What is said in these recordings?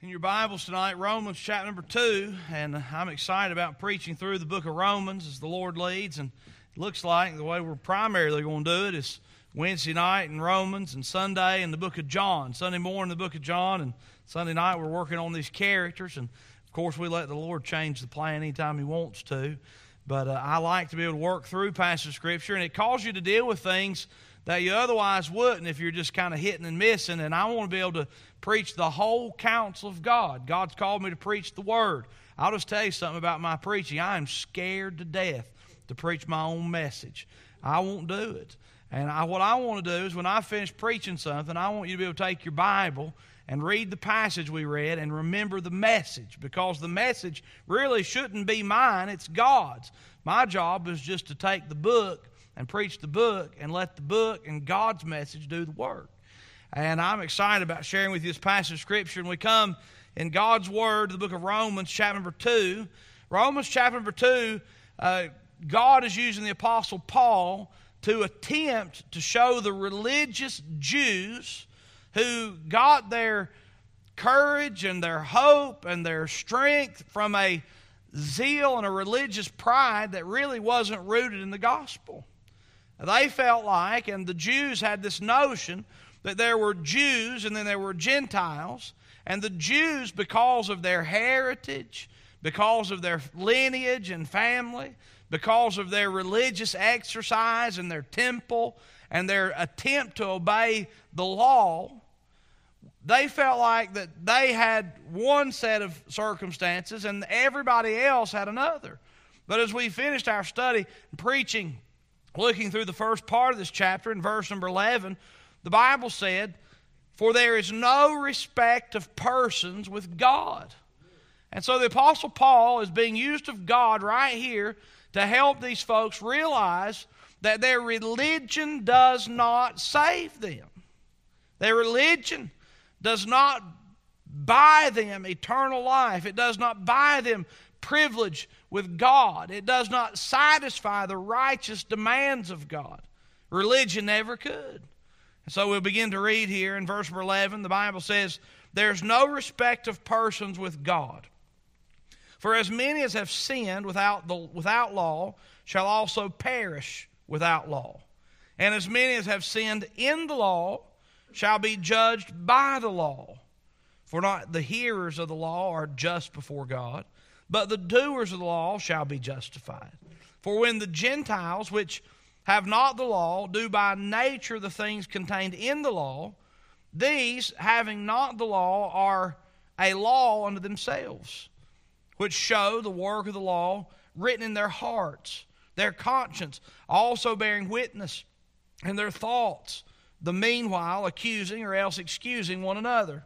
In your Bibles tonight, Romans chapter number 2, and I'm excited about preaching through the book of Romans as the Lord leads, and it looks like the way we're primarily going to do it is Wednesday night in Romans and Sunday in the book of John. Sunday morning the book of John, and Sunday night we're working on these characters, and of course we let the Lord change the plan anytime He wants to, but I like to be able to work through passage of Scripture, and it calls you to deal with things that you otherwise wouldn't if you're just kind of hitting and missing. And I want to be able to preach the whole counsel of God. God's called me to preach the Word. I'll just tell you something about my preaching. I am scared to death to preach my own message. I won't do it. And what I want to do is when I finish preaching something, I want you to be able to take your Bible and read the passage we read and remember the message, because the message really shouldn't be mine, it's God's. My job is just to take the book and preach the book and let the book and God's message do the work. And I'm excited about sharing with you this passage of Scripture. And we come in God's Word to the book of Romans, chapter number 2. Romans chapter number 2, God is using the Apostle Paul to attempt to show the religious Jews who got their courage and their hope and their strength from a zeal and a religious pride that really wasn't rooted in the gospel. They felt like, and the Jews had this notion, that there were Jews and then there were Gentiles. And the Jews, because of their heritage, because of their lineage and family, because of their religious exercise and their temple and their attempt to obey the law, they felt like that they had one set of circumstances and everybody else had another. But as we finished our study and preaching, looking through the first part of this chapter in verse number 11, the Bible said, "For there is no respect of persons with God." And so the Apostle Paul is being used of God right here to help these folks realize that their religion does not save them. Their religion does not buy them eternal life. It does not buy them privilege with God. It does not satisfy the righteous demands of God. Religion never could. And so we'll begin to read here in verse 11. The Bible says, "There's no respect of persons with God. For as many as have sinned without law shall also perish without law. And as many as have sinned in the law shall be judged by the law. For not the hearers of the law are just before God, but the doers of the law shall be justified. For when the Gentiles, which have not the law, do by nature the things contained in the law, these, having not the law, are a law unto themselves, which show the work of the law written in their hearts, their conscience also bearing witness, and their thoughts, the meanwhile accusing or else excusing one another.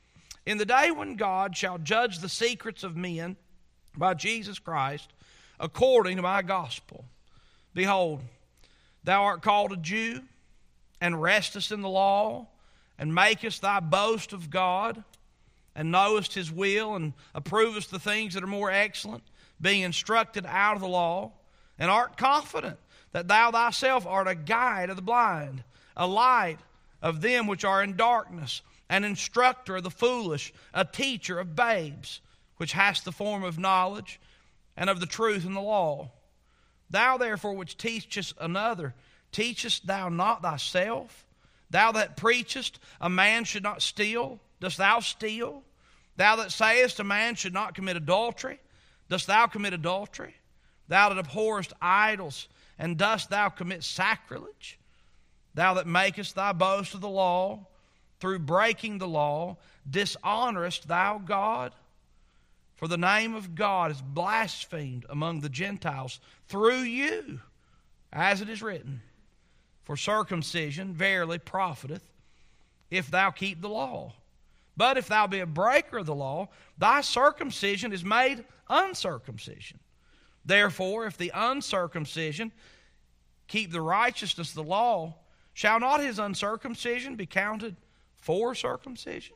In the day when God shall judge the secrets of men by Jesus Christ, according to my gospel. Behold, thou art called a Jew, and restest in the law, and makest thy boast of God, and knowest His will, and approvest the things that are more excellent, being instructed out of the law, and art confident that thou thyself art a guide of the blind, a light of them which are in darkness, an instructor of the foolish, a teacher of babes, which hast the form of knowledge and of the truth in the law. Thou therefore which teachest another, teachest thou not thyself? Thou that preachest a man should not steal, dost thou steal? Thou that sayest a man should not commit adultery, dost thou commit adultery? Thou that abhorrest idols, and dost thou commit sacrilege? Thou that makest thy boast of the law, through breaking the law, dishonorest thou God? For the name of God is blasphemed among the Gentiles through you, as it is written, for circumcision verily profiteth, if thou keep the law. But if thou be a breaker of the law, thy circumcision is made uncircumcision. Therefore, if the uncircumcision keep the righteousness of the law, shall not his uncircumcision be counted for circumcision?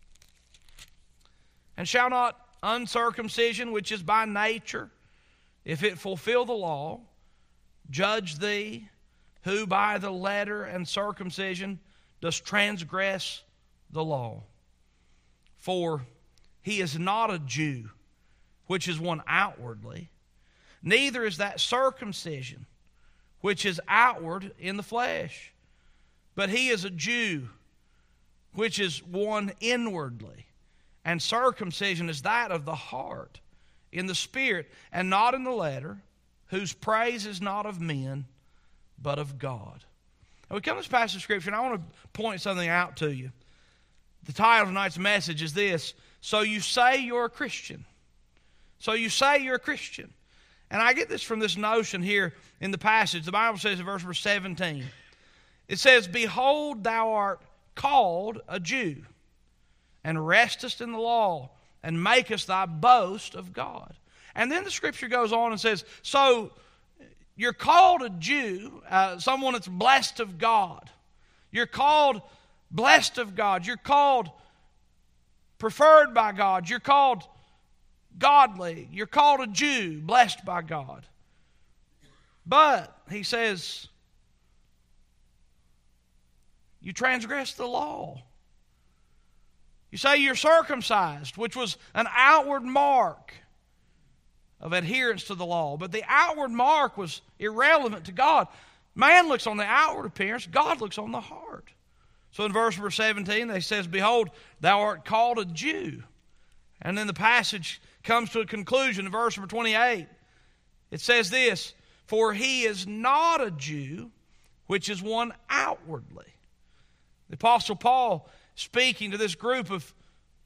And shall not uncircumcision, which is by nature, if it fulfill the law, judge thee, who by the letter and circumcision does transgress the law? For he is not a Jew, which is one outwardly, neither is that circumcision, which is outward in the flesh, but he is a Jew, which is one inwardly. And circumcision is that of the heart, in the spirit, and not in the letter, whose praise is not of men, but of God. Now we come to this passage of Scripture, and I want to point something out to you. The title of tonight's message is this: So you say you're a Christian. So you say you're a Christian. And I get this from this notion here in the passage. The Bible says in verse number 17, it says, Behold, thou art called a Jew, and restest in the law, and makest thy boast of God. And then the Scripture goes on and says, so you're called a Jew, someone that's blessed of God. You're called blessed of God. You're called preferred by God. You're called godly. You're called a Jew, blessed by God. But, he says, you transgress the law. You say you're circumcised, which was an outward mark of adherence to the law. But the outward mark was irrelevant to God. Man looks on the outward appearance. God looks on the heart. So in verse number 17, it says, Behold, thou art called a Jew. And then the passage comes to a conclusion in verse number 28. It says this, For he is not a Jew, which is one outwardly. The Apostle Paul, speaking to this group of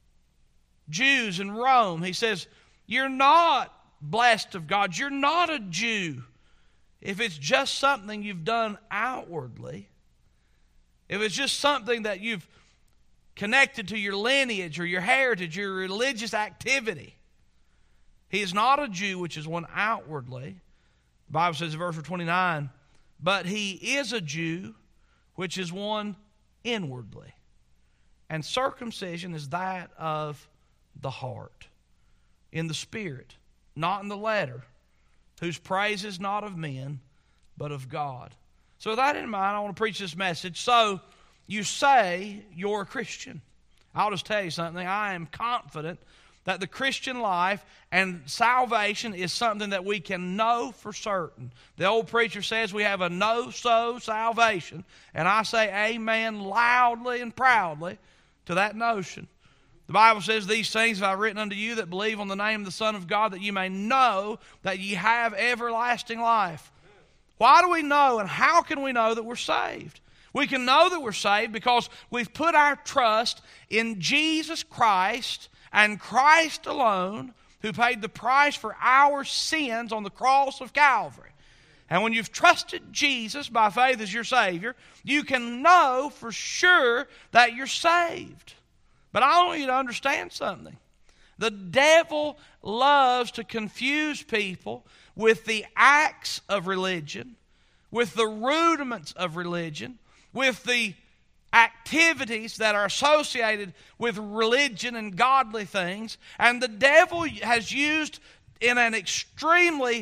Jews in Rome, he says, you're not blessed of God. You're not a Jew if it's just something you've done outwardly. If it's just something that you've connected to your lineage or your heritage, your religious activity. He is not a Jew, which is one outwardly. The Bible says in verse 29, But he is a Jew, which is one inwardly. And circumcision is that of the heart, in the spirit, not in the letter, whose praise is not of men, but of God. So with that in mind, I want to preach this message. So you say you're a Christian. I'll just tell you something. I am confident that the Christian life and salvation is something that we can know for certain. The old preacher says we have a know-so salvation, and I say amen loudly and proudly to that notion. The Bible says, These things have I written unto you that believe on the name of the Son of God, that you may know that ye have everlasting life. Why do we know, and how can we know that we're saved? We can know that we're saved because we've put our trust in Jesus Christ and Christ alone, who paid the price for our sins on the cross of Calvary. And when you've trusted Jesus by faith as your Savior, you can know for sure that you're saved. But I want you to understand something. The devil loves to confuse people with the acts of religion, with the rudiments of religion, with the activities that are associated with religion and godly things. And the devil has used in an extremely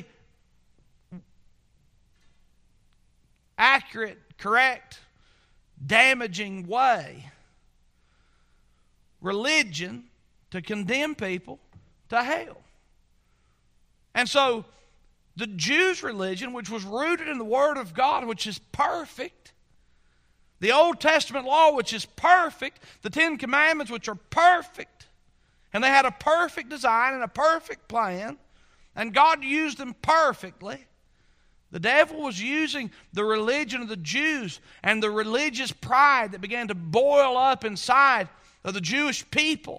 accurate, correct, damaging way religion to condemn people to hell. And so the Jews' religion, which was rooted in the Word of God, which is perfect, the Old Testament law, which is perfect, the Ten Commandments, which are perfect, and they had a perfect design and a perfect plan, and God used them perfectly. The devil was using the religion of the Jews and the religious pride that began to boil up inside of the Jewish people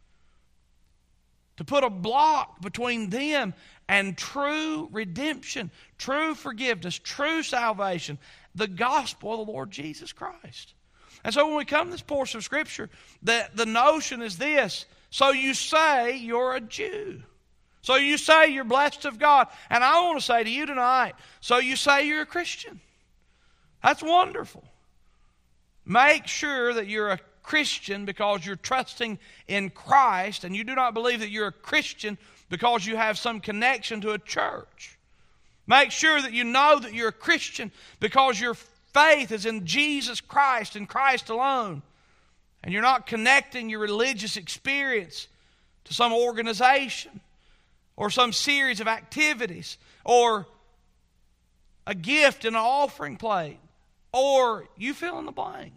to put a block between them and true redemption, true forgiveness, true salvation, the gospel of the Lord Jesus Christ. And so when we come to this portion of Scripture, the notion is this: so you say you're a Jew. So you say you're blessed of God. And I want to say to you tonight, so you say you're a Christian. That's wonderful. Make sure that you're a Christian because you're trusting in Christ, and you do not believe that you're a Christian because you have some connection to a church. Make sure that you know that you're a Christian because your faith is in Jesus Christ and Christ alone, and you're not connecting your religious experience to some organization or some series of activities or a gift in an offering plate, or you fill in the blank.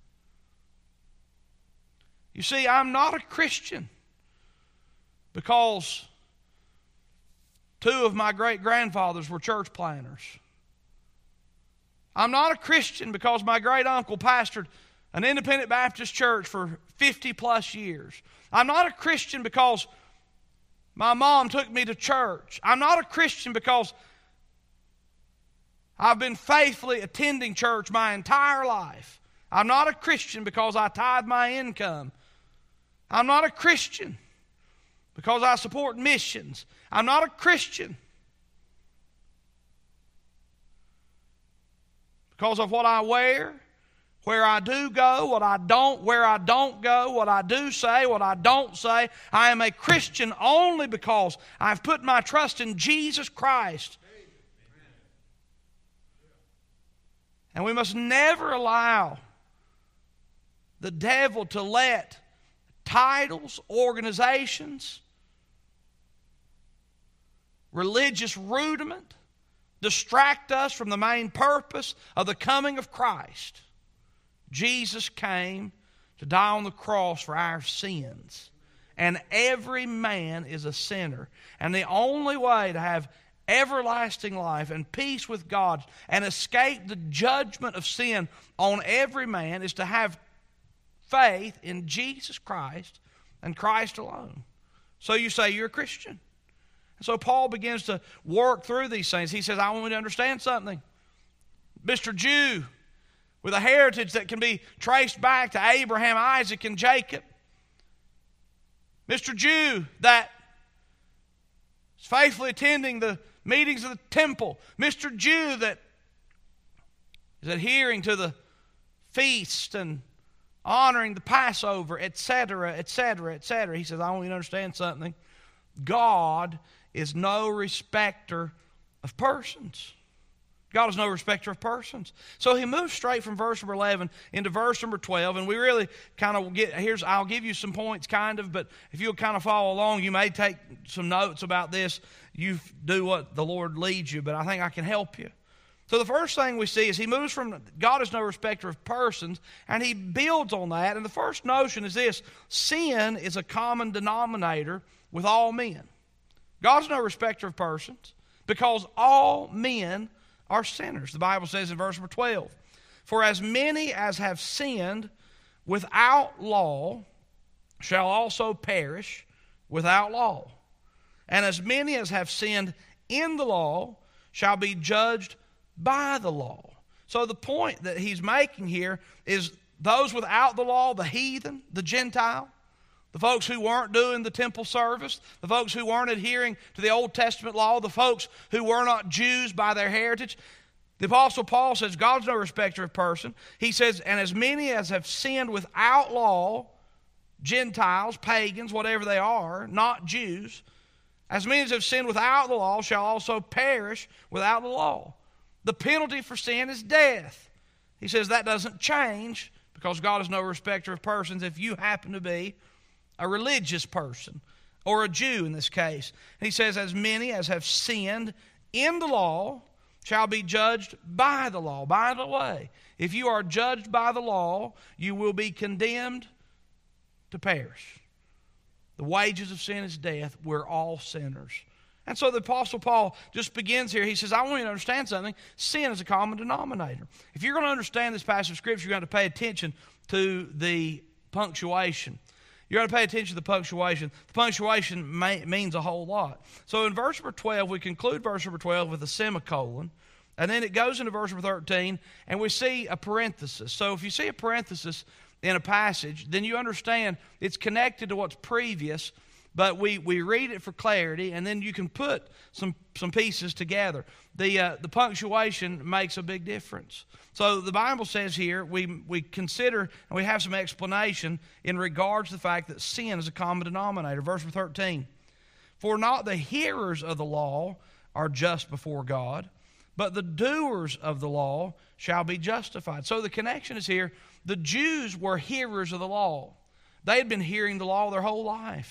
You see, I'm not a Christian because two of my great-grandfathers were church planters. I'm not a Christian because my great-uncle pastored an independent Baptist church for 50-plus years. I'm not a Christian because my mom took me to church. I'm not a Christian because I've been faithfully attending church my entire life. I'm not a Christian because I tithe my income. I'm not a Christian because I support missions. I'm not a Christian because of what I wear, where I do go, where I don't go, what I do say, what I don't say. I am a Christian only because I've put my trust in Jesus Christ. And we must never allow the devil to let titles, organizations, religious rudiment distract us from the main purpose of the coming of Christ. Jesus came to die on the cross for our sins. And every man is a sinner. And the only way to have everlasting life and peace with God and escape the judgment of sin on every man is to have faith in Jesus Christ and Christ alone. So you say you're a Christian. And so Paul begins to work through these things. He says, I want you to understand something. Mr. Jew, with a heritage that can be traced back to Abraham, Isaac, and Jacob. Mr. Jew that is faithfully attending the meetings of the temple. Mr. Jew that is adhering to the feast and honoring the Passover, etc., etc., etc. He says, I want you to understand something. God is no respecter of persons. God is no respecter of persons. So he moves straight from verse number 11 into verse number 12, and we really kind of I'll give you some points but if you'll kind of follow along, you may take some notes about this. You do what the Lord leads you, but I think I can help you. So the first thing we see is he moves from God is no respecter of persons, and he builds on that. And the first notion is this: sin is a common denominator with all men. God is no respecter of persons because all men are sinners. The Bible says in verse number 12, for as many as have sinned without law shall also perish without law. And as many as have sinned in the law shall be judged by the law. So the point that he's making here is those without the law, the heathen, the Gentile, the folks who weren't doing the temple service, the folks who weren't adhering to the Old Testament law, the folks who were not Jews by their heritage. The Apostle Paul says God's no respecter of person. He says, and as many as have sinned without law, Gentiles, pagans, whatever they are, not Jews, as many as have sinned without the law shall also perish without the law. The penalty for sin is death. He says that doesn't change because God is no respecter of persons if you happen to be a religious person, or a Jew in this case. And he says, as many as have sinned in the law shall be judged by the law. By the way, if you are judged by the law, you will be condemned to perish. The wages of sin is death. We're all sinners. And so the Apostle Paul just begins here. He says, I want you to understand something. Sin is a common denominator. If you're going to understand this passage of Scripture, you're going to pay attention to the punctuation. You're going to pay attention to the punctuation. The punctuation means a whole lot. So in verse number 12, we conclude verse number 12 with a semicolon. And then it goes into verse number 13, and we see a parenthesis. So if you see a parenthesis in a passage, then you understand it's connected to what's previous, but we read it for clarity, and then you can put some pieces together. The punctuation makes a big difference. So the Bible says here, we consider, and we have some explanation in regards to the fact that sin is a common denominator. Verse 13, for not the hearers of the law are just before God, but the doers of the law shall be justified. So the connection is here. The Jews were hearers of the law. They had been hearing the law their whole life.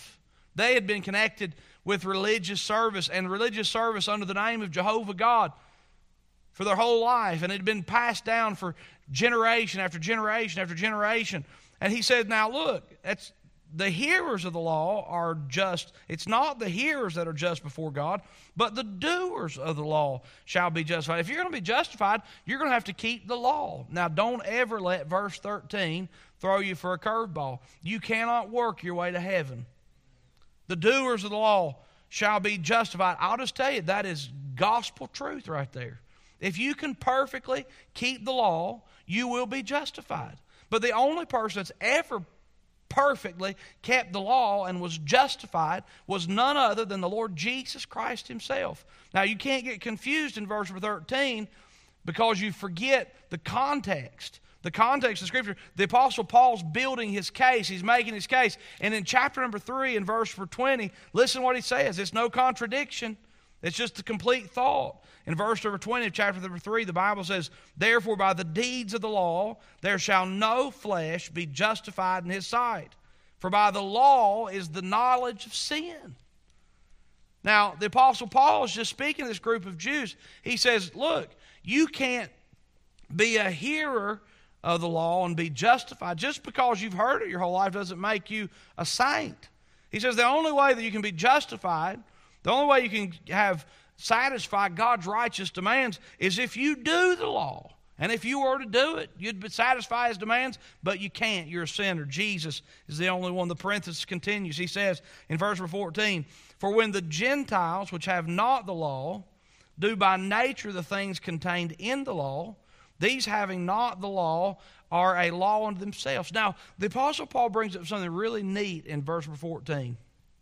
They had been connected with religious service and religious service under the name of Jehovah God for their whole life, and it had been passed down for generation after generation after generation. And he said, now look, the hearers of the law are just. It's not the hearers that are just before God, but the doers of the law shall be justified. If you're going to be justified, you're going to have to keep the law. Now, don't ever let verse 13 throw you for a curveball. You cannot work your way to heaven. The doers of the law shall be justified. I'll just tell you, that is gospel truth right there. If you can perfectly keep the law, you will be justified. But the only person that's ever perfectly kept the law and was justified was none other than the Lord Jesus Christ himself. Now, you can't get confused in verse 13 because you forget the context. The context of Scripture, the Apostle Paul's building his case. He's making his case. And in chapter number 3 and verse 20, listen what he says. It's no contradiction. It's just a complete thought. In verse number 20 of chapter number 3, the Bible says, therefore by the deeds of the law there shall no flesh be justified in his sight. For by the law is the knowledge of sin. Now, the Apostle Paul is just speaking to this group of Jews. He says, look, you can't be a hearer of the law and be justified. Just because you've heard it your whole life doesn't make you a saint. He says the only way that you can be justified, the only way you can satisfy God's righteous demands is if you do the law. And if you were to do it, you'd satisfy his demands, but you can't. You're a sinner. Jesus is the only one. The parenthesis continues. He says in verse 14, for when the Gentiles, which have not the law, do by nature the things contained in the law, these having not the law are a law unto themselves. Now, the Apostle Paul brings up something really neat in verse 14.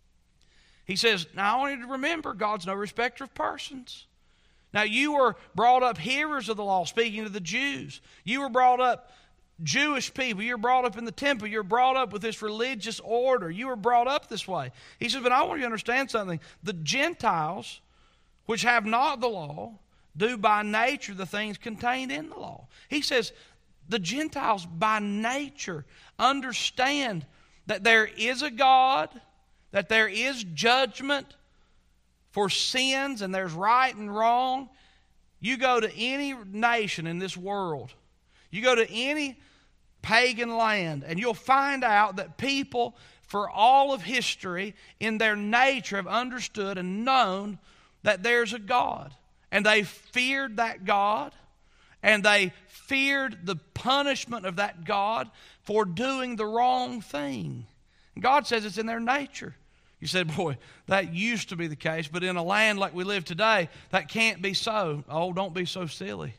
He says, now I want you to remember, God's no respecter of persons. Now, you were brought up hearers of the law, speaking to the Jews. You were brought up Jewish people. You were brought up in the temple. You were brought up with this religious order. You were brought up this way. He says, but I want you to understand something. The Gentiles, which have not the law, do by nature the things contained in the law. He says the Gentiles by nature understand that there is a God, that there is judgment for sins and there's right and wrong. You go to any nation in this world, you go to any pagan land, and you'll find out that people for all of history in their nature have understood and known that there's a God. And they feared that God, and they feared the punishment of that God for doing the wrong thing. And God says it's in their nature. You said, boy, that used to be the case, but in a land like we live today, that can't be so. Oh, don't be so silly.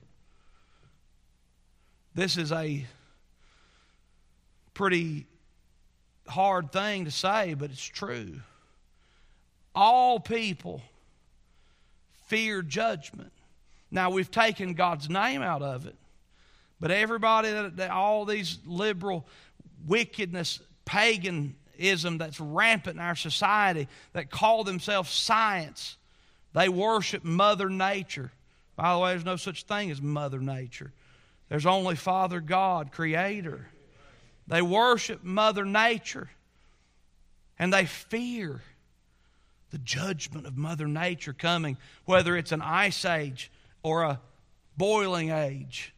This is a pretty hard thing to say, but it's true. All people fear judgment. Now, we've taken God's name out of it, but everybody, all these liberal wickedness, paganism that's rampant in our society that call themselves science, they worship Mother Nature. By the way, there's no such thing as Mother Nature. There's only Father God, Creator. They worship Mother Nature, and they fear the judgment of Mother Nature coming, whether it's an ice age or a boiling age.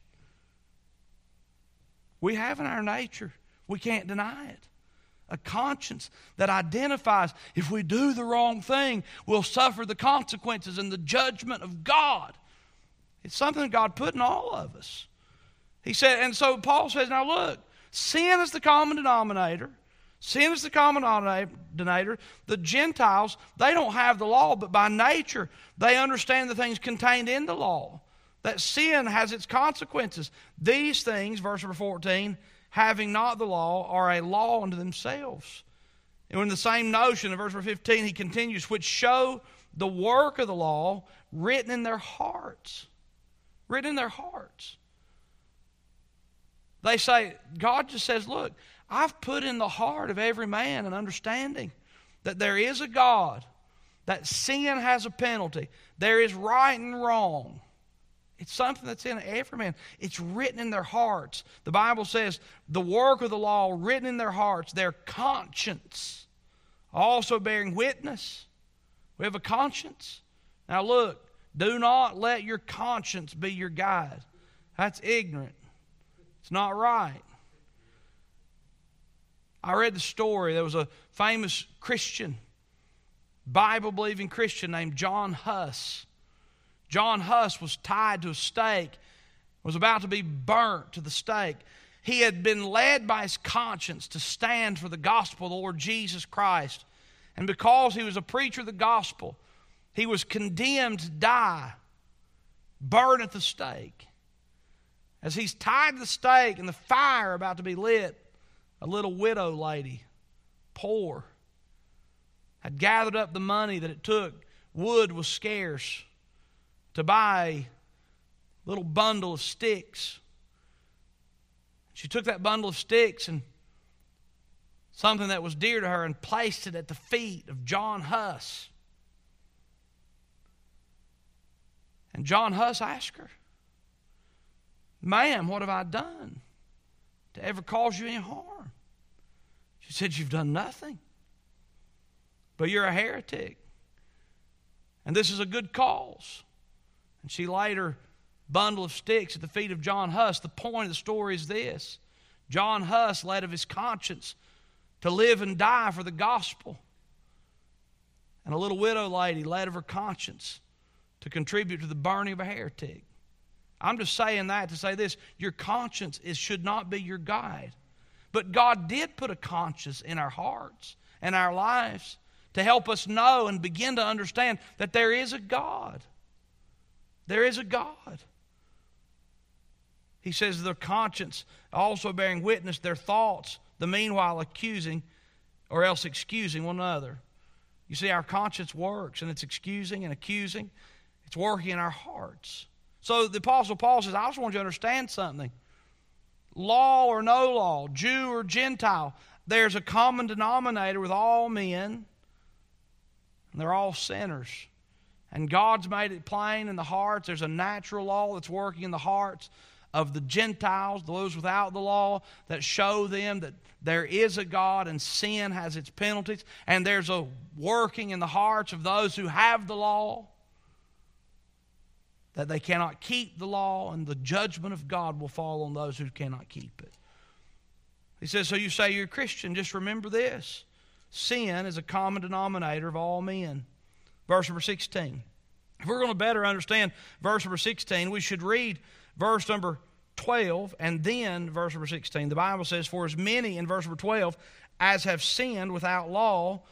We have in our nature, we can't deny it, a conscience that identifies if we do the wrong thing, we'll suffer the consequences and the judgment of God. It's something that God put in all of us. He said, and so Paul says, now look, sin is the common denominator. Sin is the common denominator. The Gentiles, they don't have the law, but by nature, they understand the things contained in the law. That sin has its consequences. These things, verse number 14, having not the law, are a law unto themselves. And in the same notion, in verse number 15, he continues, which show the work of the law written in their hearts. Written in their hearts. They say, God just says, look, I've put in the heart of every man an understanding that there is a God, that sin has a penalty, there is right and wrong. It's something that's in every man. It's written in their hearts. The Bible says the work of the law written in their hearts, their conscience. also bearing witness. We have a conscience. Now look, do not let your conscience be your guide. That's ignorant. It's not right. I read the story. There was a famous Christian, Bible-believing Christian named John Huss. John Huss was tied to a stake, was about to be burnt to the stake. He had been led by his conscience to stand for the gospel of the Lord Jesus Christ. And because he was a preacher of the gospel, he was condemned to die, burned at the stake. As he's tied to the stake and the fire about to be lit, a little widow lady, poor, had gathered up the money that it took. Wood was scarce, to buy a little bundle of sticks. She took that bundle of sticks and something that was dear to her and placed it at the feet of John Huss. And John Huss asked her, "Ma'am, what have I done to ever cause you any harm?" She said, "You've done nothing, but you're a heretic, and this is a good cause." And she laid her bundle of sticks at the feet of John Huss. The point of the story is this: John Huss led of his conscience to live and die for the gospel. And a little widow lady led of her conscience to contribute to the burning of a heretic. I'm just saying that to say this: your conscience should not be your guide. But God did put a conscience in our hearts and our lives to help us know and begin to understand that there is a God. There is a God. He says their conscience also bearing witness, their thoughts, the meanwhile accusing or else excusing one another. You see, our conscience works, and it's excusing and accusing. It's working in our hearts. So the Apostle Paul says, I just want you to understand something. Law or no law, Jew or Gentile, there's a common denominator with all men, and they're all sinners. And God's made it plain in the hearts. There's a natural law that's working in the hearts of the Gentiles, those without the law, that show them that there is a God and sin has its penalties. And there's a working in the hearts of those who have the law, that they cannot keep the law, and the judgment of God will fall on those who cannot keep it. He says, so you say you're a Christian, just remember this: sin is a common denominator of all men. Verse number 16. If we're going to better understand verse number 16, we should read verse number 12 and then verse number 16. The Bible says, for as many, in verse number 12, as have sinned without law,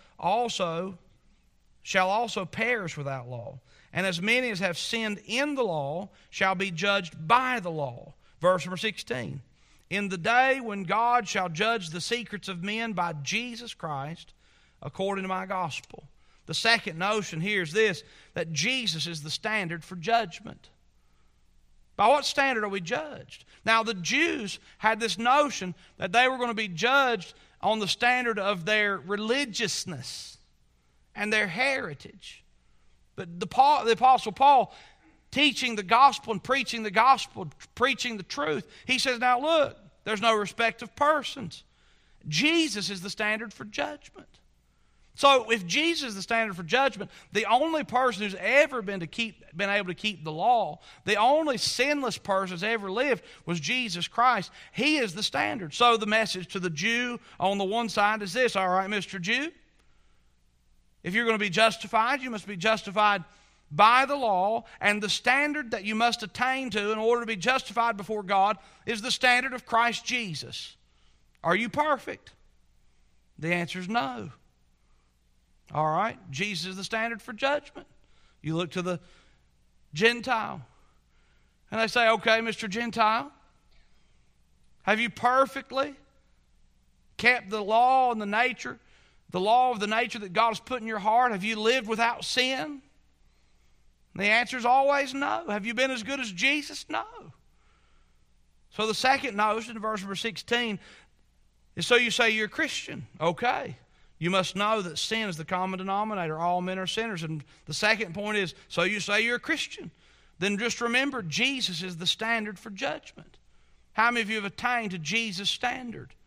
shall also perish without law. And as many as have sinned in the law shall be judged by the law. Verse number 16. In the day when God shall judge the secrets of men by Jesus Christ, according to my gospel. The second notion here is this, that Jesus is the standard for judgment. By what standard are we judged? Now, the Jews had this notion that they were going to be judged on the standard of their religiousness and their heritage. But the Apostle Paul, teaching the gospel and preaching the gospel, preaching the truth, he says, now look, there's no respect of persons. Jesus is the standard for judgment. So if Jesus is the standard for judgment, the only person who's ever been able to keep the law, the only sinless person who's ever lived was Jesus Christ. He is the standard. So the message to the Jew on the one side is this: all right, Mr. Jew, if you're going to be justified, you must be justified by the law, and the standard that you must attain to in order to be justified before God is the standard of Christ Jesus. Are you perfect? The answer is no. All right, Jesus is the standard for judgment. You look to the Gentile, and they say, okay, Mr. Gentile, have you perfectly kept the law and the nature, the law of the nature that God has put in your heart? Have you lived without sin? And the answer is always no. Have you been as good as Jesus? No. So the second notion in verse number 16 is, so you say you're a Christian. Okay. You must know that sin is the common denominator. All men are sinners. And the second point is, so you say you're a Christian. Then just remember, Jesus is the standard for judgment. How many of you have attained to Jesus' standard?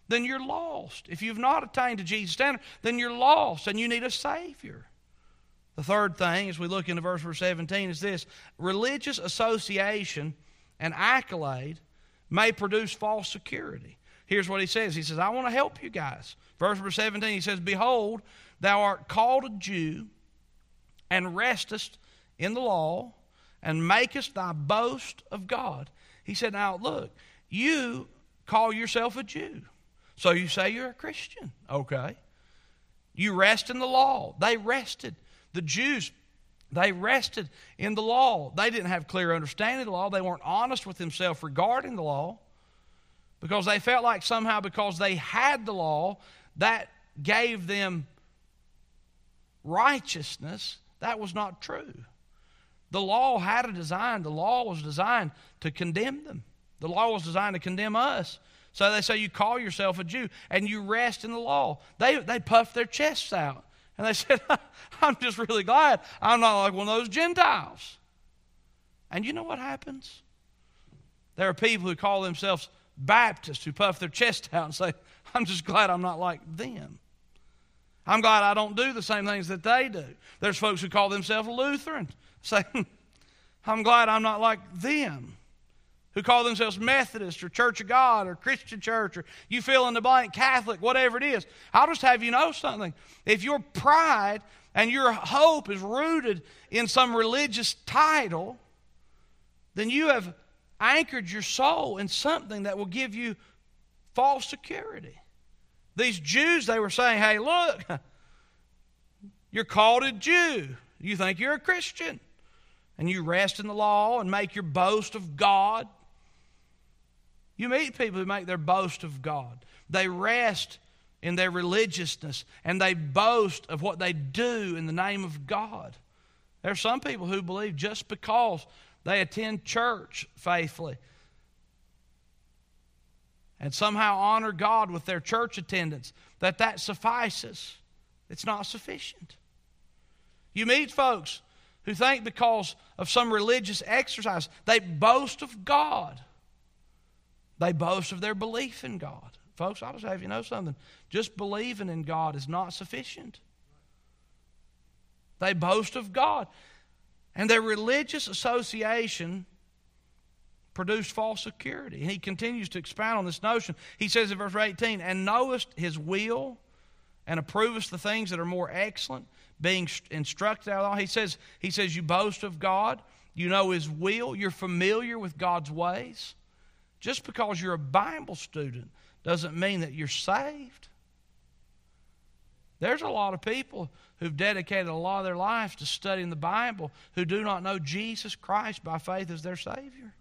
then you're lost. If you've not attained to Jesus' standard, then you're lost and you need a Savior. The third thing, as we look into verse 17, is this: religious association and accolade may produce false security. Here's what he says. He says, I want to help you guys. Verse 17, he says, behold, thou art called a Jew, and restest in the law, and makest thy boast of God. He said, now look, you call yourself a Jew. So you say you're a Christian. Okay. You rest in the law. They rested. The Jews, they rested in the law. They didn't have clear understanding of the law. They weren't honest with themselves regarding the law, because they felt like somehow because they had the law, that gave them righteousness. That was not true. The law had a design. The law was designed to condemn them. The law was designed to condemn us. So they say you call yourself a Jew and you rest in the law. They puffed their chests out. And they said, I'm just really glad I'm not like one of those Gentiles. And you know what happens? There are people who call themselves Baptists who puff their chest out and say, I'm just glad I'm not like them. I'm glad I don't do the same things that they do. There's folks who call themselves Lutheran, say, I'm glad I'm not like them. Who call themselves Methodist or Church of God or Christian Church or you fill in the blank, Catholic, whatever it is. I'll just have you know something. If your pride and your hope is rooted in some religious title, then you have anchored your soul in something that will give you false security. These Jews, they were saying, hey, look, you're called a Jew. You think you're a Christian. And you rest in the law and make your boast of God. You meet people who make their boast of God. They rest in their religiousness and they boast of what they do in the name of God. There are some people who believe just because they attend church faithfully and somehow honor God with their church attendance, that suffices. It's not sufficient. You meet folks who think because of some religious exercise, they boast of God. They boast of their belief in God. Folks, I'll just have you know something. Just believing in God is not sufficient. They boast of God. And their religious association produced false security. And he continues to expound on this notion. He says in verse 18, and knowest his will, and approvest the things that are more excellent, being instructed out of all. He says you boast of God, you know his will, you're familiar with God's ways. Just because you're a Bible student doesn't mean that you're saved. There's a lot of people who've dedicated a lot of their lives to studying the Bible who do not know Jesus Christ by faith as their Savior.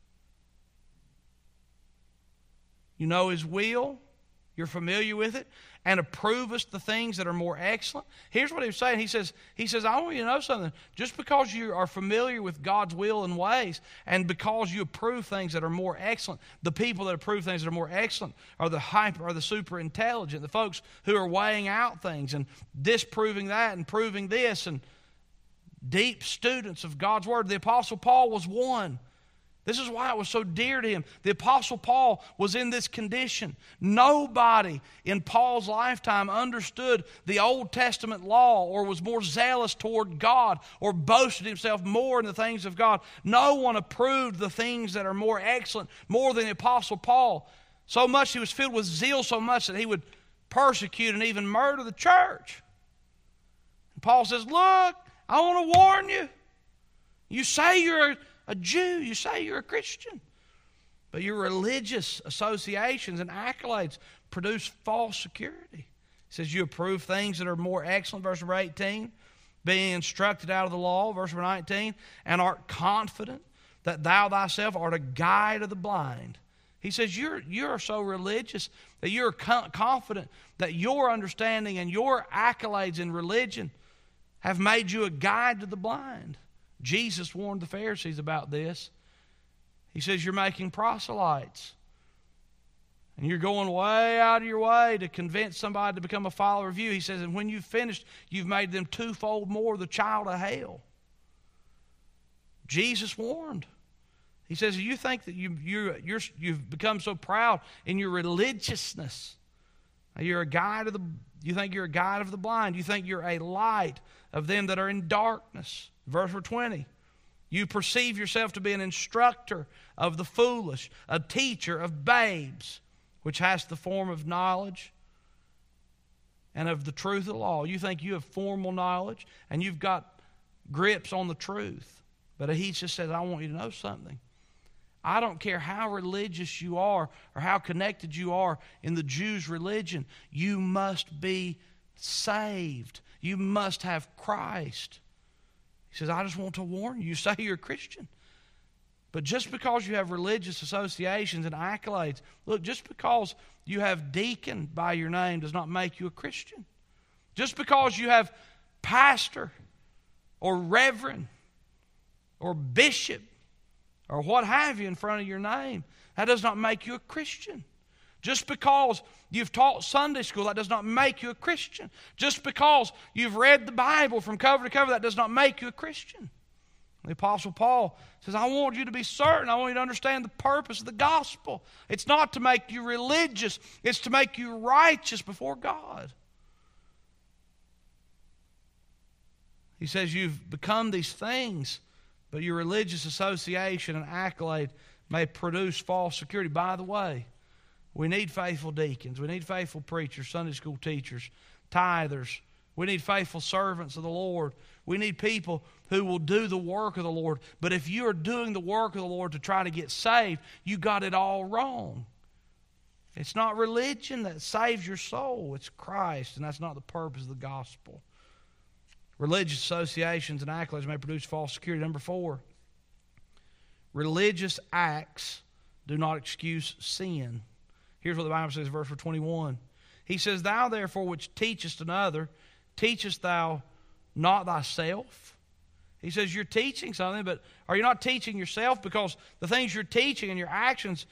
You know his will, you're familiar with it, and approvest the things that are more excellent. Here's what he was saying. He says, I want you to know something. Just because you are familiar with God's will and ways, and because you approve things that are more excellent, the people that approve things that are more excellent are the hyper, are the super intelligent, the folks who are weighing out things and disproving that and proving this, and deep students of God's Word. The Apostle Paul was one. This is why it was so dear to him. The Apostle Paul was in this condition. Nobody in Paul's lifetime understood the Old Testament law or was more zealous toward God or boasted himself more in the things of God. No one approved the things that are more excellent more than the Apostle Paul. So much he was filled with zeal so much that he would persecute and even murder the church. And Paul says, look, I want to warn you. You say you're a Jew, you say you're a Christian, but your religious associations and accolades produce false security. He says you approve things that are more excellent, verse number 18, being instructed out of the law, verse number 19, and art confident that thou thyself art a guide of the blind. He says you're so religious that you're confident that your understanding and your accolades in religion have made you a guide to the blind. Jesus warned the Pharisees about this. He says you're making proselytes. And you're going way out of your way to convince somebody to become a follower of you. He says, and when you've finished, you've made them twofold more the child of hell. Jesus warned. He says, you think that you've become so proud in your religiousness You think you're a guide of the blind. You think you're a light of them that are in darkness. Verse 20. You perceive yourself to be an instructor of the foolish, a teacher of babes, which has the form of knowledge and of the truth of the law. You think you have formal knowledge and you've got grips on the truth. But he just says, I want you to know something. I don't care how religious you are or how connected you are in the Jews' religion. You must be saved. You must have Christ. He says, I just want to warn you. You say you're a Christian. But just because you have religious associations and accolades, look, just because you have deacon by your name does not make you a Christian. Just because you have pastor or reverend or bishop or what have you in front of your name, that does not make you a Christian. Just because you've taught Sunday school, that does not make you a Christian. Just because you've read the Bible from cover to cover, that does not make you a Christian. The Apostle Paul says, I want you to be certain. I want you to understand the purpose of the gospel. It's not to make you religious. It's to make you righteous before God. He says you've become these things, but your religious association and accolade may produce false security. By the way, we need faithful deacons. We need faithful preachers, Sunday school teachers, tithers. We need faithful servants of the Lord. We need people who will do the work of the Lord. But if you are doing the work of the Lord to try to get saved, you got it all wrong. It's not religion that saves your soul. It's Christ, and that's not the purpose of the gospel. Religious associations and accolades may produce false security. Number 4, religious acts do not excuse sin. Here's what the Bible says, verse 21. He says, Thou therefore which teachest another, teachest thou not thyself? He says you're teaching something, but are you not teaching yourself? Because the things you're teaching and your actions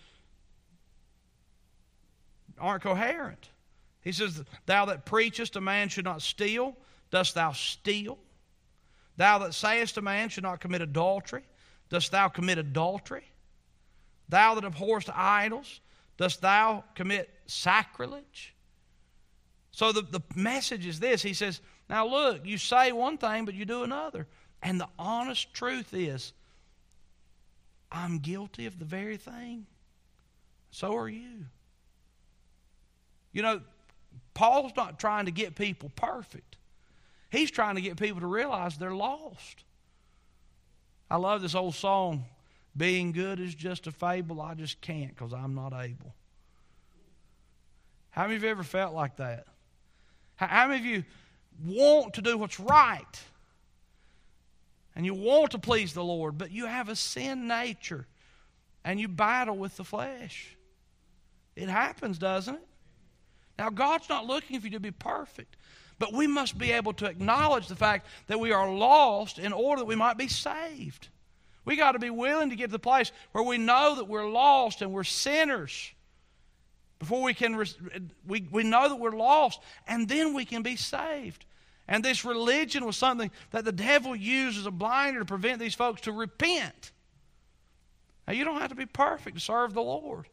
aren't coherent. He says, Thou that preachest a man should not steal, dost thou steal? Thou that sayest a man should not commit adultery, dost thou commit adultery? Thou that abhorrest idols, dost thou commit sacrilege? So the message is this. He says, now look, you say one thing, but you do another. And the honest truth is, I'm guilty of the very thing. So are you. You know, Paul's not trying to get people perfect. He's trying to get people to realize they're lost. I love this old song, being good is just a fable, I just can't because I'm not able. How many of you ever felt like that? How many of you want to do what's right? And you want to please the Lord, but you have a sin nature and you battle with the flesh. It happens, doesn't it? Now, God's not looking for you to be perfect, but we must be able to acknowledge the fact that we are lost in order that we might be saved. We got to be willing to get to the place where we know that we're lost and we're sinners. Before we can, we know that we're lost, and then we can be saved. And this religion was something that the devil used as a blinder to prevent these folks to repent. Now, you don't have to be perfect to serve the Lord.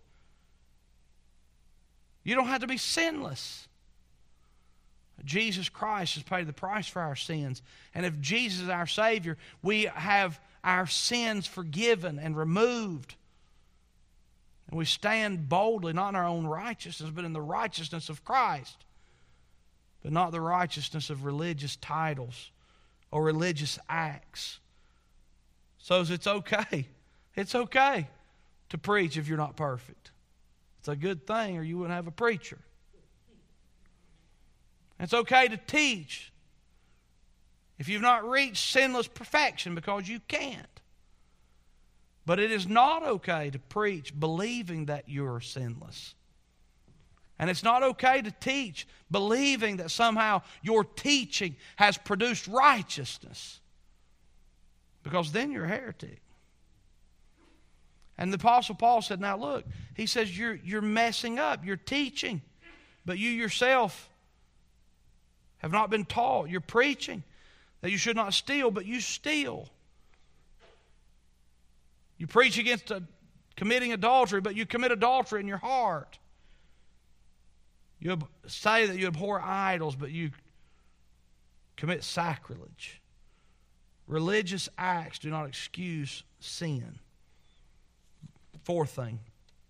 You don't have to be sinless. Jesus Christ has paid the price for our sins. And if Jesus is our Savior, we have our sins forgiven and removed. And we stand boldly, not in our own righteousness, but in the righteousness of Christ. But not the righteousness of religious titles or religious acts. So it's okay. It's okay to preach if you're not perfect. It's a good thing, or you wouldn't have a preacher. It's okay to teach if you've not reached sinless perfection, because you can't. But it is not okay to preach believing that you're sinless. And it's not okay to teach believing that somehow your teaching has produced righteousness, because then you're a heretic. And the Apostle Paul said, now look, he says you're messing up. You're teaching, but you yourself have not been taught. You're preaching that you should not steal, but you steal. You preach against committing adultery, but you commit adultery in your heart. You say that you abhor idols, but you commit sacrilege. Religious acts do not excuse sin. Fourth thing,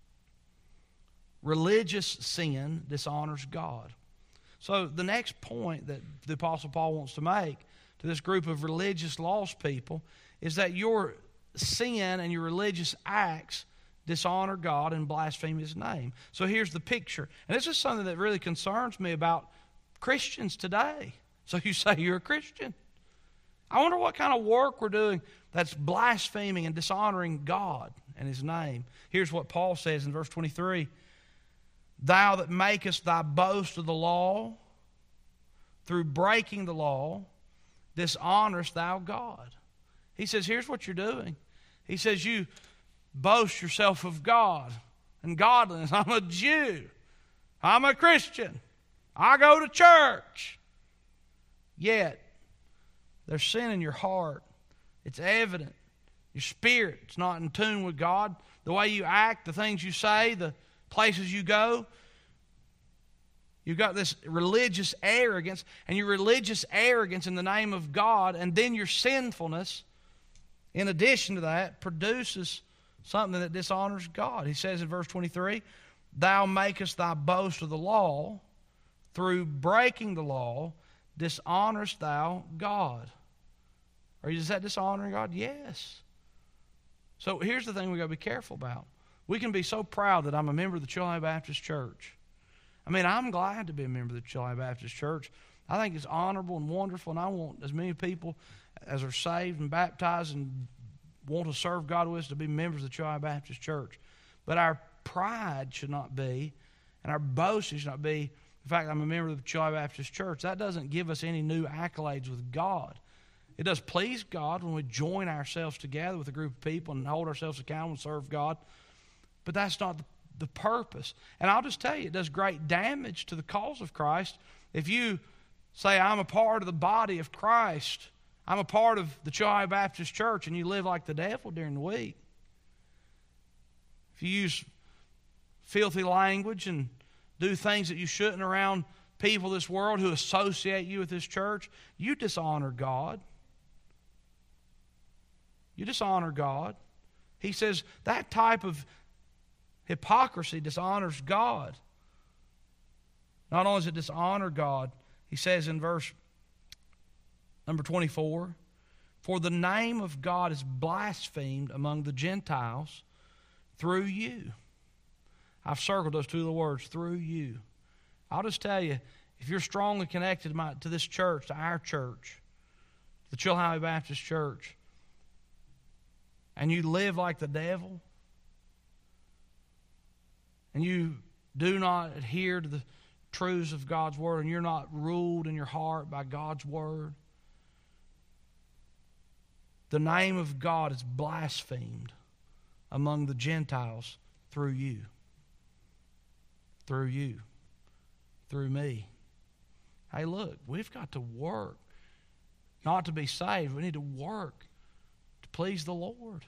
religious sin dishonors God. So the next point that the Apostle Paul wants to make to this group of religious lost people is that your sin and your religious acts dishonor God and blaspheme His name. So here's the picture. And this is something that really concerns me about Christians today. So you say you're a Christian. I wonder what kind of work we're doing that's blaspheming and dishonoring God and His name. Here's what Paul says in verse 23. Thou that makest thy boast of the law, through breaking the law, dishonorest thou God. He says, here's what you're doing. He says, you boast yourself of God and godliness. I'm a Jew. I'm a Christian. I go to church. Yet, there's sin in your heart. It's evident. Your spirit's not in tune with God. The way you act, the things you say, the places you go. You've got this religious arrogance, and your religious arrogance in the name of God, and then your sinfulness, in addition to that, produces something that dishonors God. He says in verse 23, Thou makest thy boast of the law, through breaking the law, dishonorest thou God. Is that dishonoring God? Yes. So here's the thing we've got to be careful about. We can be so proud that I'm a member of the Chilhowee Baptist Church. I mean, I'm glad to be a member of the Chilhowee Baptist Church. I think it's honorable and wonderful, and I want as many people as are saved and baptized and want to serve God with us to be members of the Chilhowee Baptist Church. But our pride should not be, and our boasting should not be, in fact, I'm a member of the Chilhowee Baptist Church. That doesn't give us any new accolades with God. It does please God when we join ourselves together with a group of people and hold ourselves accountable and serve God. But that's not the purpose. And I'll just tell you, it does great damage to the cause of Christ if you say, I'm a part of the body of Christ. I'm a part of the Chilhowee Baptist Church, and you live like the devil during the week. If you use filthy language and do things that you shouldn't around people of this world who associate you with this church, you dishonor God. You dishonor God. He says that type of hypocrisy dishonors God. Not only does it dishonor God, he says in verse number 24, For the name of God is blasphemed among the Gentiles through you. I've circled those two little words, through you. I'll just tell you, if you're strongly connected to this church, to our church, the Chilhowee Baptist Church, and you live like the devil, and you do not adhere to the truths of God's Word, and you're not ruled in your heart by God's Word, the name of God is blasphemed among the Gentiles through you. Through you. Through me. Hey, look, we've got to work. Not to be saved, we need to work to please the Lord.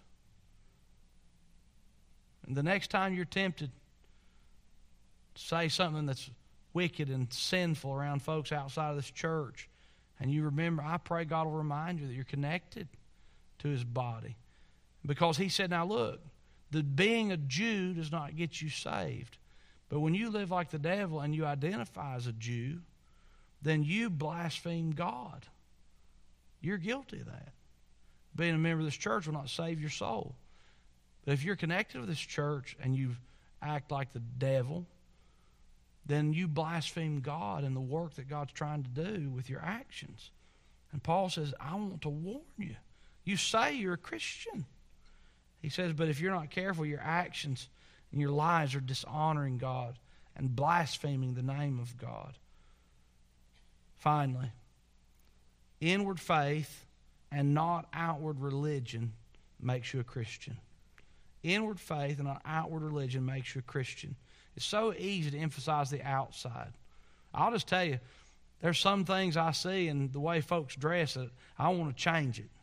And the next time you're tempted to say something that's wicked and sinful around folks outside of this church, and you remember, I pray God will remind you that you're connected to His body. Because He said, now look, the being a Jew does not get you saved. But when you live like the devil and you identify as a Jew, then you blaspheme God. You're guilty of that. Being a member of this church will not save your soul. But if you're connected with this church and you act like the devil, then you blaspheme God and the work that God's trying to do with your actions. And Paul says, I want to warn you. You say you're a Christian. He says, but if you're not careful, your actions and your lives are dishonoring God and blaspheming the name of God. Finally, inward faith and not outward religion makes you a Christian. Inward faith and not outward religion makes you a Christian. It's so easy to emphasize the outside. I'll just tell you, there's some things I see in the way folks dress that I want to change it.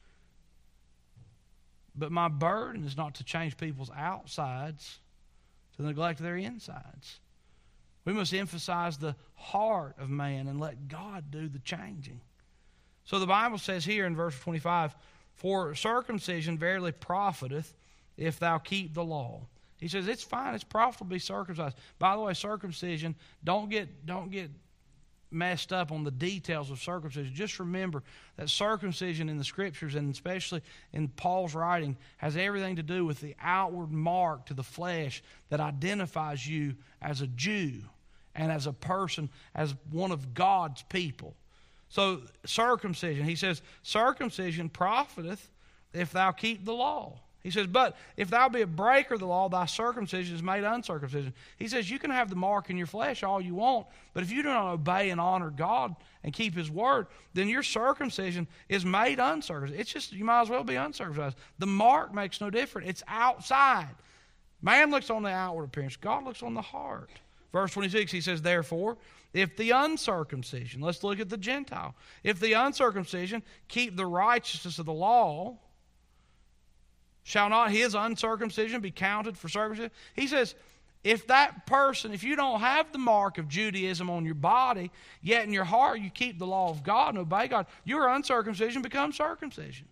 But my burden is not to change people's outsides to the neglect of their insides. We must emphasize the heart of man and let God do the changing. So the Bible says here in verse 25, for circumcision verily profiteth if thou keep the law. He says it's fine, it's profitable to be circumcised. By the way, circumcision, don't get messed up on the details of circumcision. Just remember that circumcision in the Scriptures, and especially in Paul's writing, has everything to do with the outward mark to the flesh that identifies you as a Jew and as a person, as one of God's people. So circumcision, he says, circumcision profiteth if thou keep the law. He says, but if thou be a breaker of the law, thy circumcision is made uncircumcision. He says, you can have the mark in your flesh all you want, but if you do not obey and honor God and keep His word, then your circumcision is made uncircumcised. It's just, you might as well be uncircumcised. The mark makes no difference. It's outside. Man looks on the outward appearance. God looks on the heart. Verse 26, he says, therefore, if the uncircumcision, let's look at the Gentile. If the uncircumcision keep the righteousness of the law, shall not his uncircumcision be counted for circumcision? He says, if that person, if you don't have the mark of Judaism on your body, yet in your heart you keep the law of God and obey God, your uncircumcision becomes circumcision.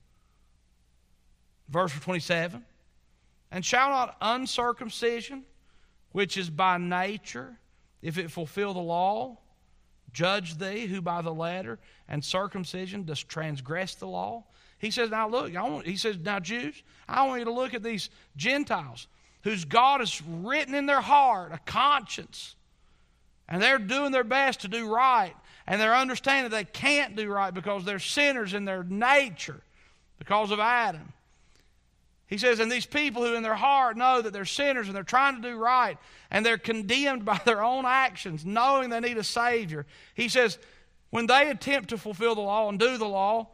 Verse 27, and shall not uncircumcision, which is by nature, if it fulfill the law, judge thee, who by the letter and circumcision dost transgress the law? He says, now look, now Jews, I want you to look at these Gentiles whose God has written in their heart a conscience. And they're doing their best to do right. And they're understanding that they can't do right because they're sinners in their nature because of Adam. He says, and these people who in their heart know that they're sinners and they're trying to do right and they're condemned by their own actions, knowing they need a Savior. He says, when they attempt to fulfill the law and do the law,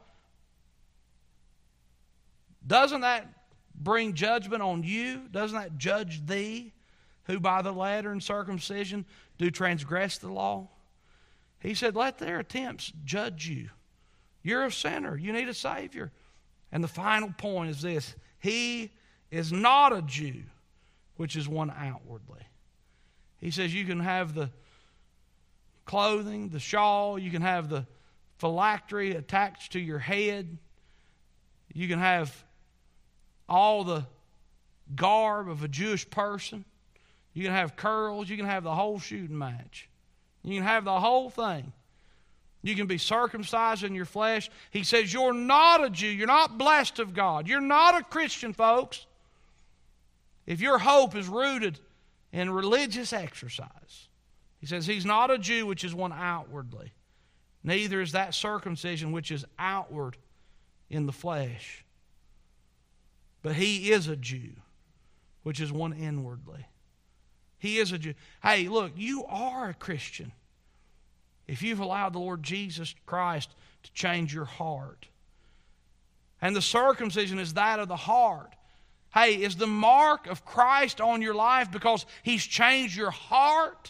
doesn't that bring judgment on you? Doesn't that judge thee, who by the letter and circumcision do transgress the law? He said, let their attempts judge you. You're a sinner. You need a Savior. And the final point is this: he is not a Jew, which is one outwardly. He says you can have the clothing, the shawl, you can have the phylactery attached to your head, you can have all the garb of a Jewish person, you can have curls, you can have the whole shooting match. You can have the whole thing. You can be circumcised in your flesh. He says you're not a Jew. You're not blessed of God. You're not a Christian, folks, if your hope is rooted in religious exercise. He says he's not a Jew, which is one outwardly. Neither is that circumcision, which is outward in the flesh. But he is a Jew, which is one inwardly. He is a Jew. Hey, look, you are a Christian if you've allowed the Lord Jesus Christ to change your heart. And the circumcision is that of the heart. Hey, is the mark of Christ on your life because He's changed your heart?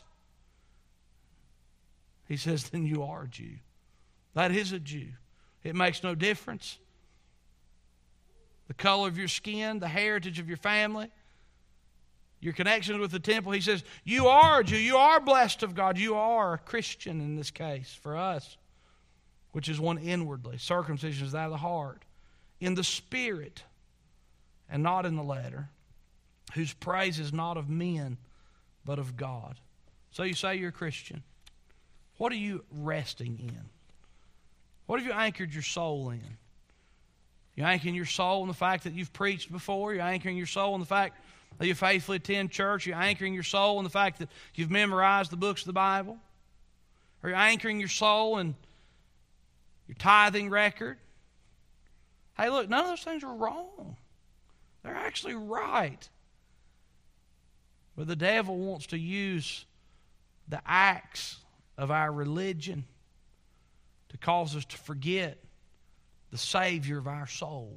He says, then you are a Jew. That is a Jew. It makes no difference. The color of your skin, the heritage of your family, your connections with the temple. He says, you are a Jew. You are blessed of God. You are a Christian in this case for us, which is one inwardly. Circumcision is that of the heart, in the spirit and not in the letter, whose praise is not of men but of God. So you say you're a Christian. What are you resting in? What have you anchored your soul in? You're anchoring your soul in the fact that you've preached before. You're anchoring your soul in the fact that you faithfully attend church. You're anchoring your soul in the fact that you've memorized the books of the Bible. Or you're anchoring your soul in your tithing record. Hey, look, none of those things are wrong. They're actually right. But the devil wants to use the acts of our religion to cause us to forget the Savior of our soul.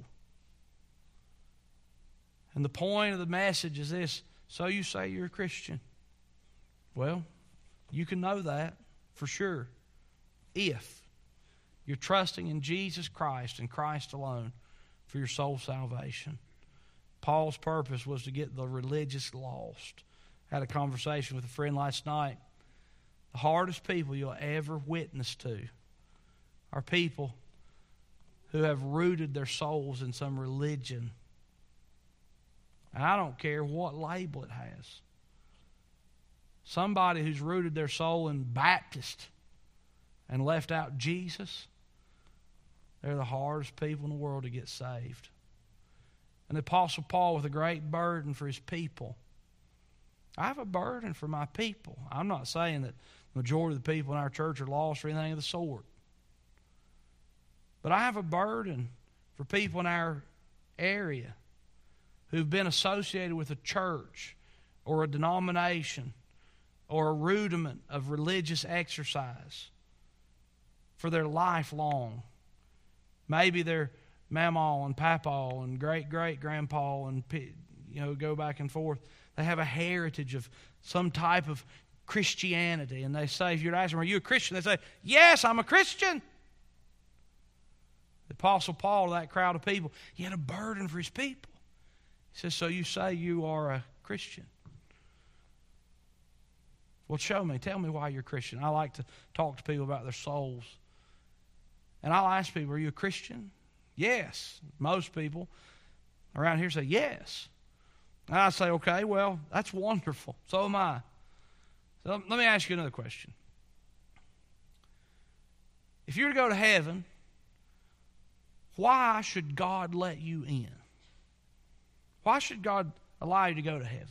And the point of the message is this: so you say you're a Christian. Well, you can know that for sure if you're trusting in Jesus Christ and Christ alone for your soul salvation. Paul's purpose was to get the religious lost. Had a conversation with a friend last night. The hardest people you'll ever witness to are people who have rooted their souls in some religion. And I don't care what label it has. Somebody who's rooted their soul in Baptist and left out Jesus, they're the hardest people in the world to get saved. And the Apostle Paul, with a great burden for his people. I have a burden for my people. I'm not saying that the majority of the people in our church are lost or anything of the sort. But I have a burden for people in our area who've been associated with a church or a denomination or a rudiment of religious exercise for their life long. Maybe their mama and papa and great-great-grandpa and go back and forth. They have a heritage of some type of Christianity. And they say, if you'd ask them, are you a Christian? They say, yes, I'm a Christian. The Apostle Paul, to that crowd of people, he had a burden for his people. He says, so you say you are a Christian? Well, show me. Tell me why you're a Christian. I like to talk to people about their souls. And I'll ask people, are you a Christian? Yes. Most people around here say yes. And I say, okay, well, that's wonderful. So am I. So let me ask you another question. If you were to go to heaven, why should God let you in? Why should God allow you to go to heaven?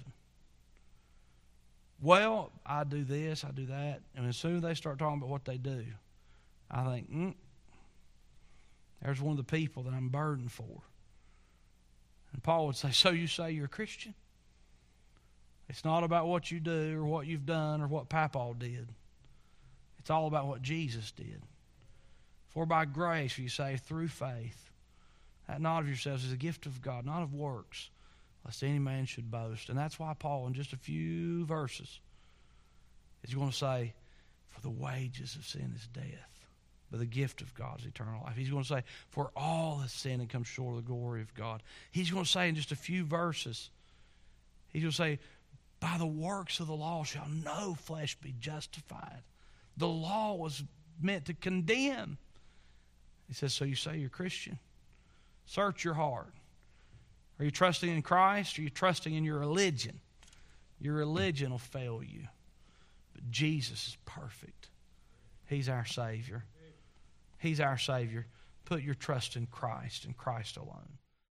Well, I do this, I do that. And as soon as they start talking about what they do, I think, there's one of the people that I'm burdened for. And Paul would say, so you say you're a Christian? It's not about what you do or what you've done or what Papa did. It's all about what Jesus did. For by grace you say through faith, that not of yourselves is a gift of God, not of works, lest any man should boast. And that's why Paul, in just a few verses, is going to say, for the wages of sin is death, but the gift of God is eternal life. He's going to say, for all has sinned and come short of the glory of God. He's going to say in just a few verses, he's going to say, by the works of the law shall no flesh be justified. The law was meant to condemn. He says, so you say you're a Christian? Search your heart. Are you trusting in Christ or are you trusting in your religion? Your religion will fail you. But Jesus is perfect. He's our Savior. He's our Savior. Put your trust in Christ and Christ alone.